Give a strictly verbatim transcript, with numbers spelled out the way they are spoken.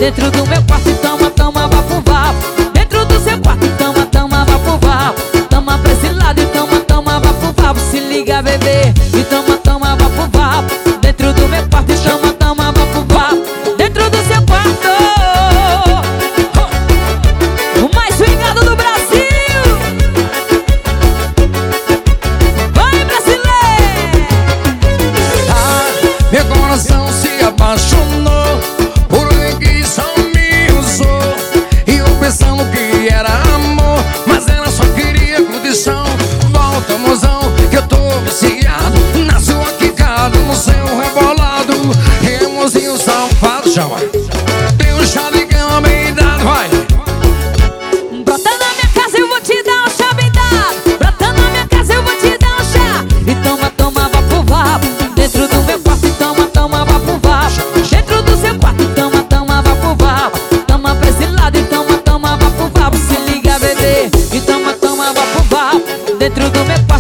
dentro do meu quarto e toma, toma, vá pro vapo. Dentro do seu quarto e toma, toma, vá pro vapo. Toma pra esse lado e toma, toma, vá pro vapo. Se liga, bebê, e toma, toma, vá pro vapo. Dentro do meu quarto e toma, toma, vá pro vapo. Dentro do seu quarto, o mais swingado do Brasil. Vai, brasileiro! Ah, meu coração se apaixonou por alguém que só me usou. E eu pensando que era amor, mas ela só queria condição. Volta, mozão, que eu tô viciado na sua quicada, no seu rebolado. E mozinho safado, chama. Tem um chá de cama bem dado, vai. Brota na minha casa, eu vou te dar um chá bem dado. Brota na minha casa, eu vou te dar um chá. E toma, toma, vá pro vapo. Dentro do meu quarto e toma, toma, vá pro vapo. Dentro do seu quarto e toma, toma, vá pro vapo. Toma pra esse lado e toma, toma, vá pro vapo. Se liga, bebê, e toma, toma, vá pro vapo. Dentro do meu